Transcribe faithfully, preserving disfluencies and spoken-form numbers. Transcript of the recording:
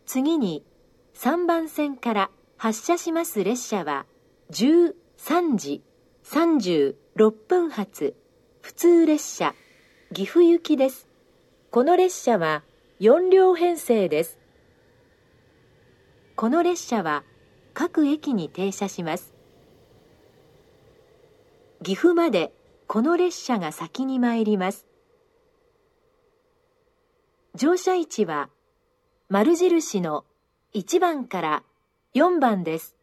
次にさんばん線から発車します列車はじゅうさんじさんじゅうろっぷん発普通列車岐阜行きです。この列車はよん両編成です。この列車は各駅に停車します。岐阜までこの列車が先に参ります。乗車位置は丸印のいちばんからよんばんです。